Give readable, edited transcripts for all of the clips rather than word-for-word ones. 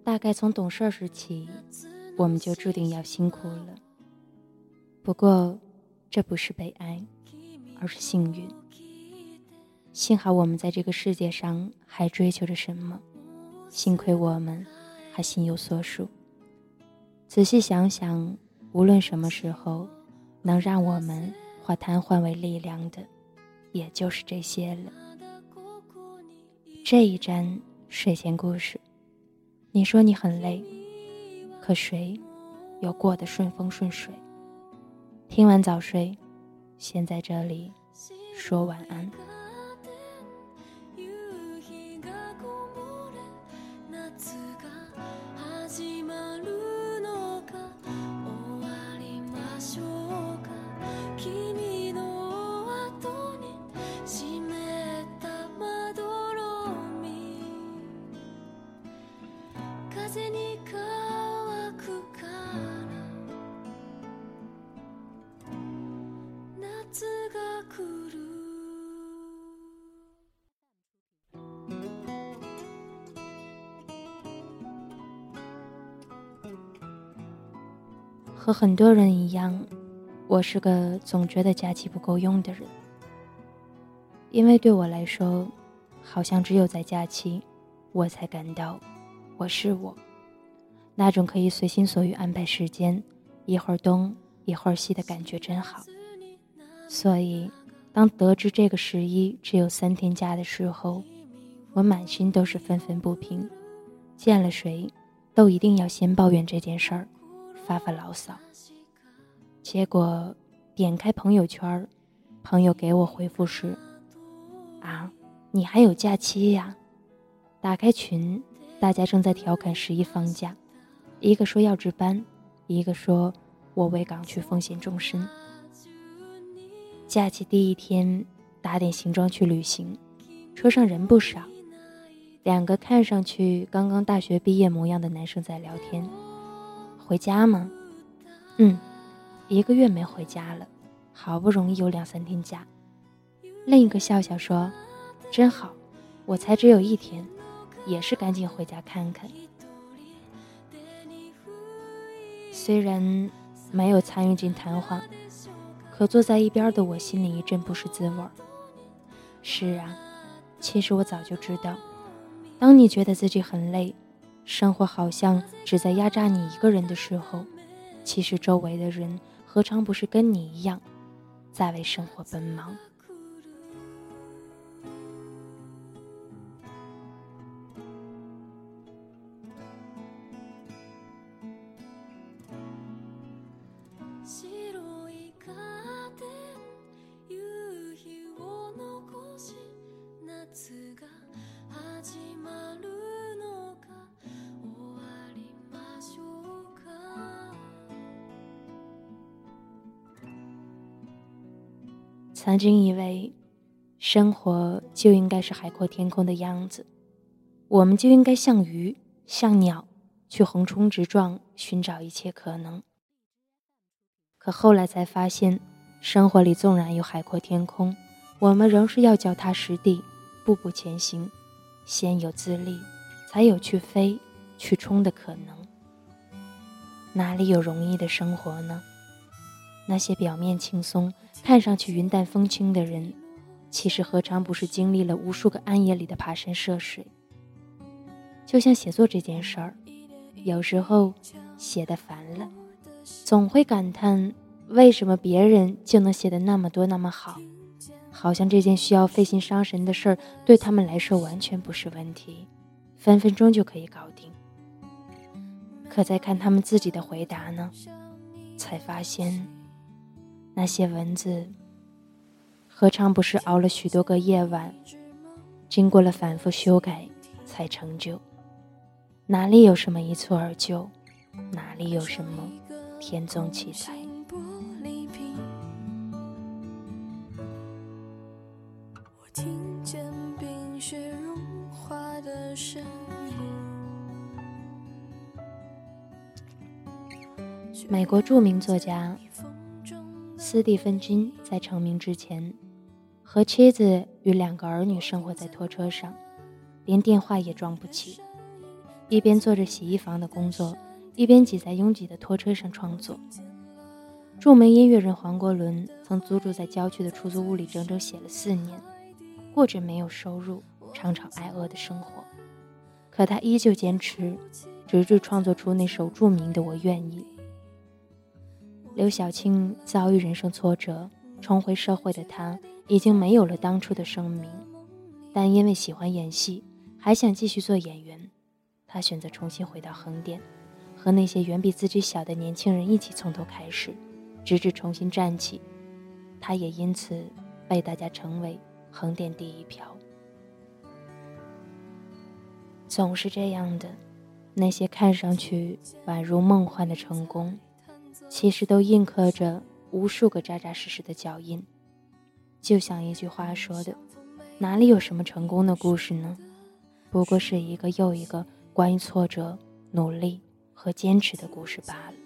大概从懂事时起，我们就注定要辛苦了。不过这不是悲哀，而是幸运。幸好我们在这个世界上还追求着什么，幸亏我们还心有所属。仔细想想，无论什么时候，能让我们化瘫痪为力量的，也就是这些了。这一站睡前故事，你说你很累，可谁又过得顺风顺水？听完早睡，先在这里说晚安。和很多人一样，我是个总觉得假期不够用的人。因为对我来说，好像只有在假期，我才感到我是我，那种可以随心所欲安排时间，一会儿东一会儿西的感觉真好。所以当得知这个11只有3天假的时候，我满心都是愤愤不平，见了谁都一定要先抱怨这件事儿，发发牢骚。结果点开朋友圈，朋友给我回复是：啊，你还有假期呀？打开群，大家正在调侃11放假，一个说要值班，一个说我为港区风险终身。假期第一天打点行装去旅行，车上人不少，2个看上去刚刚大学毕业模样的男生在聊天。回家吗？1个月没回家了，好不容易有2-3天假。另一个笑笑说：真好，我才只有1天，也是赶紧回家看看。虽然没有参与进谈话，可坐在一边的我心里一阵不是滋味。是啊，其实我早就知道，当你觉得自己很累，生活好像只在压榨你一个人的时候，其实周围的人何尝不是跟你一样，在为生活奔忙。曾经以为生活就应该是海阔天空的样子，我们就应该像鱼像鸟去横冲直撞，寻找一切可能。可后来才发现，生活里纵然有海阔天空，我们仍是要脚踏实地，步步前行，先有自立，才有去飞去冲的可能。哪里有容易的生活呢？那些表面轻松，看上去云淡风轻的人，其实何尝不是经历了无数个暗夜里的爬山涉水。就像写作这件事儿，有时候写得烦了，总会感叹为什么别人就能写得那么多那么好，好像这件需要费心伤神的事儿对他们来说完全不是问题，分分钟就可以搞定。可再看他们自己的回答呢，才发现那些文字何尝不是熬了许多个夜晚，经过了反复修改才成就。哪里有什么一蹴而就，哪里有什么天纵奇才。 我听见冰雪融化的声音。 美国著名作家斯蒂芬金在成名之前，和妻子与2个儿女生活在拖车上，连电话也装不起。 一边做着洗衣房的工作，一边挤在拥挤的拖车上创作。著名音乐人黄国伦曾租住在郊区的出租屋里整整写了4年，过着没有收入、常常挨饿的生活。可他依旧坚持，直至创作出那首著名的《我愿意》。刘晓庆遭遇人生挫折，重回社会的她已经没有了当初的声名，但因为喜欢演戏，还想继续做演员，她选择重新回到横店，和那些远比自己小的年轻人一起从头开始，直至重新站起。她也因此被大家称为横店第一票。总是这样的，那些看上去宛如梦幻的成功，其实都印刻着无数个扎扎实实的脚印。就像一句话说的，哪里有什么成功的故事呢？不过是一个又一个关于挫折、努力和坚持的故事罢了。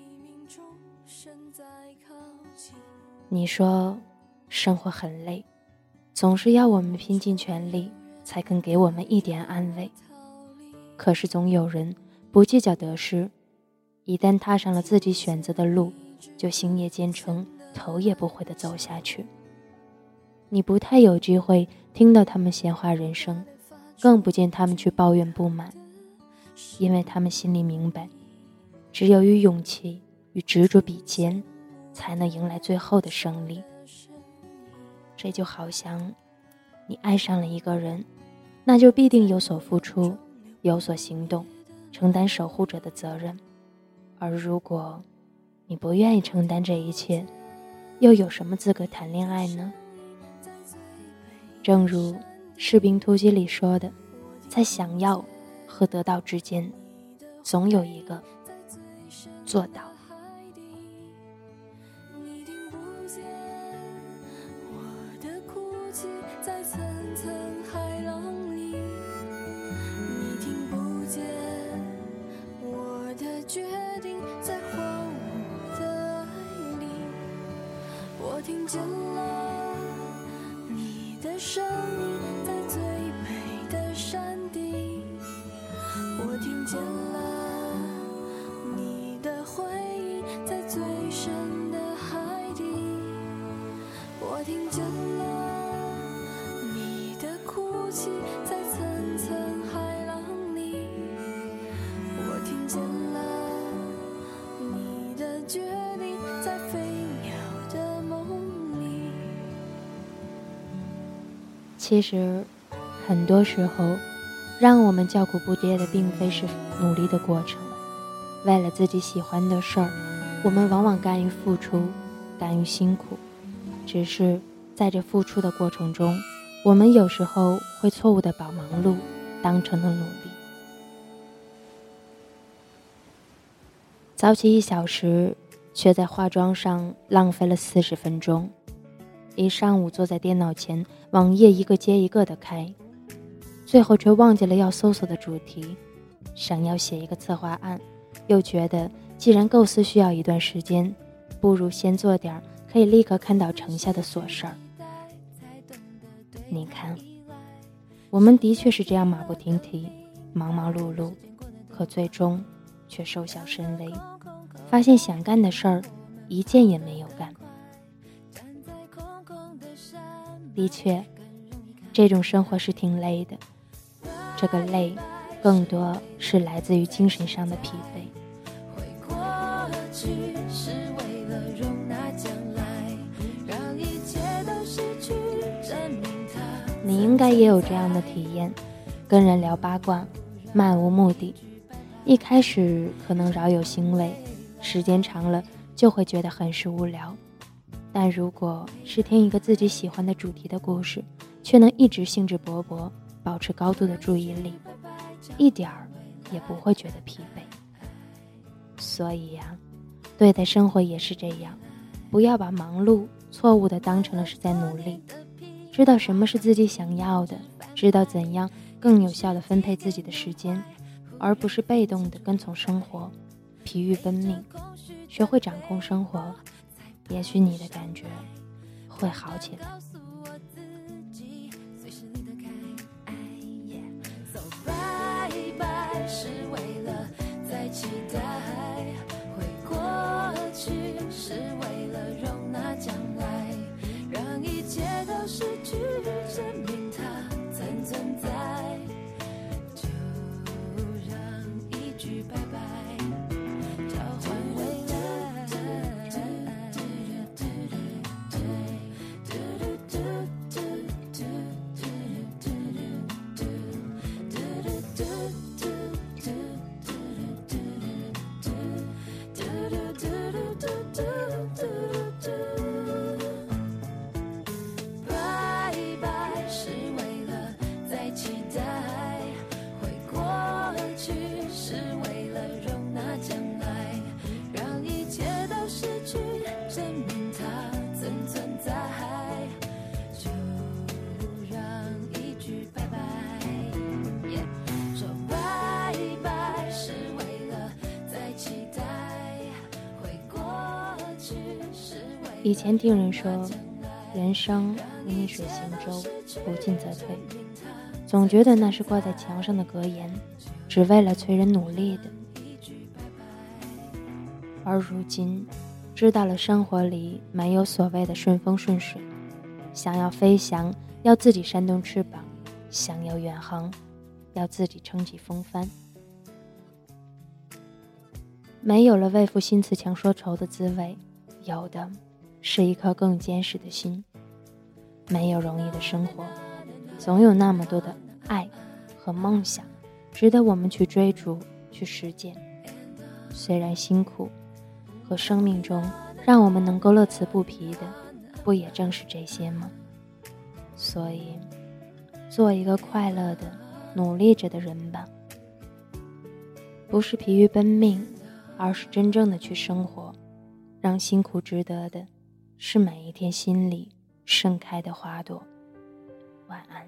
你说生活很累，总是要我们拼尽全力才肯给我们一点安慰。可是总有人不计较得失，一旦踏上了自己选择的路，就星夜兼程，头也不回地走下去。你不太有机会听到他们闲话人生，更不见他们去抱怨不满，因为他们心里明白，只有与勇气与执着比肩，才能迎来最后的胜利。这就好像你爱上了一个人，那就必定有所付出，有所行动，承担守护者的责任。而如果你不愿意承担这一切，又有什么资格谈恋爱呢？正如《士兵突击》里说的，在想要和得到之间，总有一个做到。 在层层海浪里，你听不见我的决定，在荒芜的爱里，我听见了你的声音，在最美的山地，我听见了你的回应，在最深的海底，我听见了在层层海浪里，我听见了你的决定，在飞鸟的梦里。 其实很多时候，让我们叫苦不迭的并非是努力的过程，为了自己喜欢的事儿，我们往往甘于付出，甘于辛苦，只是在这付出的过程中，我们有时候会错误地把忙碌当成了努力。早起1小时，却在化妆上浪费了40分钟。一上午坐在电脑前，网页一个接一个地开，最后却忘记了要搜索的主题。想要写一个策划案，又觉得既然构思需要一段时间，不如先做点可以立刻看到成效的琐事儿。你看，我们的确是这样马不停蹄，忙忙碌碌，可最终却收效甚微，发现想干的事儿一件也没有干。的确，这种生活是挺累的，这个累更多是来自于精神上的疲惫。 回过去是为了容纳将来，让一切都失去，证明你应该也有这样的体验，跟人聊八卦，漫无目的，一开始可能饶有兴味，时间长了就会觉得很是无聊。但如果是听一个自己喜欢的主题的故事，却能一直兴致勃勃，保持高度的注意力，一点儿也不会觉得疲惫。所以呀，对待生活也是这样，不要把忙碌错误地当成了是在努力，知道什么是自己想要的，知道怎样更有效地分配自己的时间，而不是被动地跟从生活，疲于奔命。学会掌控生活，也许你的感觉会好起来。 So bye bye。 以前听人说，人生如逆水行舟，不进则退，总觉得那是挂在墙上的格言，只为了催人努力的。而如今知道了生活里没有所谓的顺风顺水，想要飞翔要自己扇动翅膀，想要远航要自己撑起风帆。没有了为赋新词强说愁的滋味，有的是一颗更坚实的心。没有容易的生活，总有那么多的爱和梦想值得我们去追逐去实践。虽然辛苦，和生命中让我们能够乐此不疲的，不也正是这些吗？所以做一个快乐的努力着的人吧，不是疲于奔命，而是真正的去生活，让辛苦值得的是每一天心里盛开的花朵。晚安。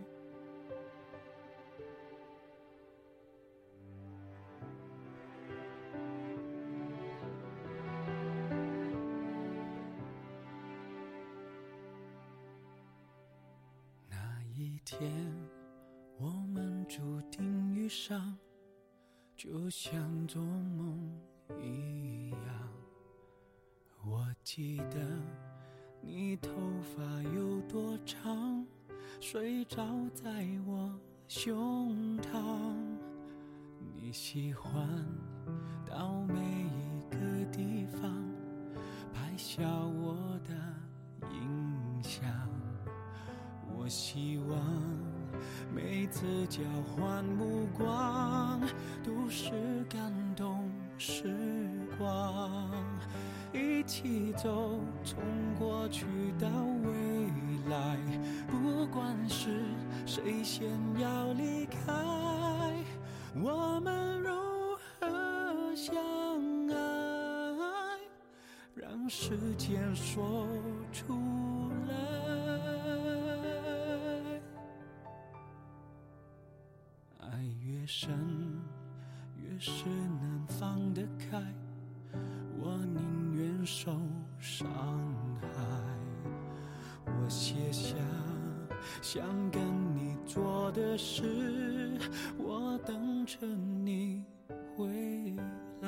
那一天我们注定遇上，就像做梦一样。我记得你头发有多长，睡着在我胸膛。你喜欢到每一个地方拍下我的印象。我希望每次交换目光都是感动时光，一起走，从过去到未来，不管是谁先要离开，我们如何相爱，让时间说出来。爱越深，越是能放得开，我宁愿受伤害。我写下想跟你做的事，我等着你回来。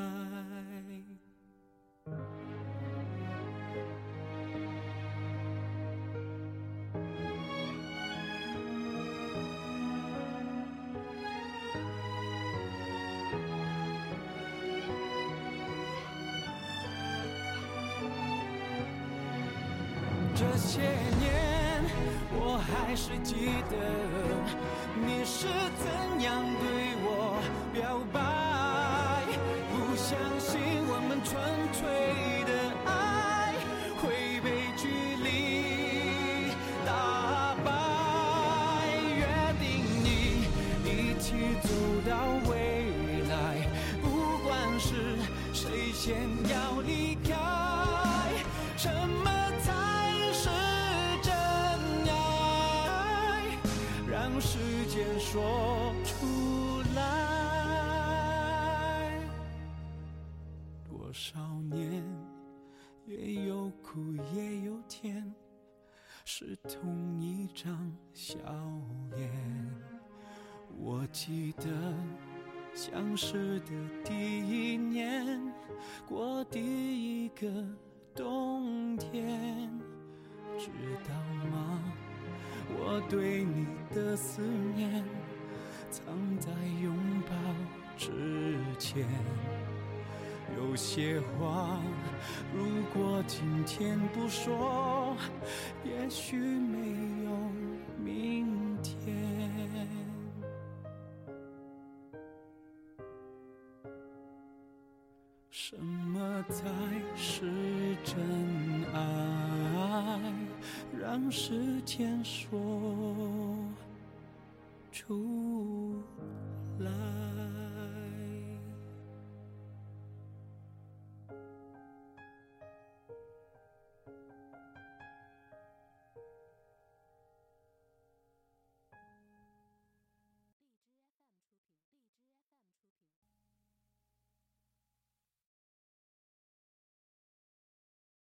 这些年我还是记得你是怎样对我表白，不相信我们纯粹的爱会被距离打败，约定你一起走到未来，不管是谁先要离开，什么让时间说出来。多少年也有苦也有甜，是同一张笑脸。我记得相识的第一年，过第一个冬天，知道吗？我对你的思念藏在拥抱之前，有些话如果今天不说，也许没有明天。什么才是真爱？让时间说出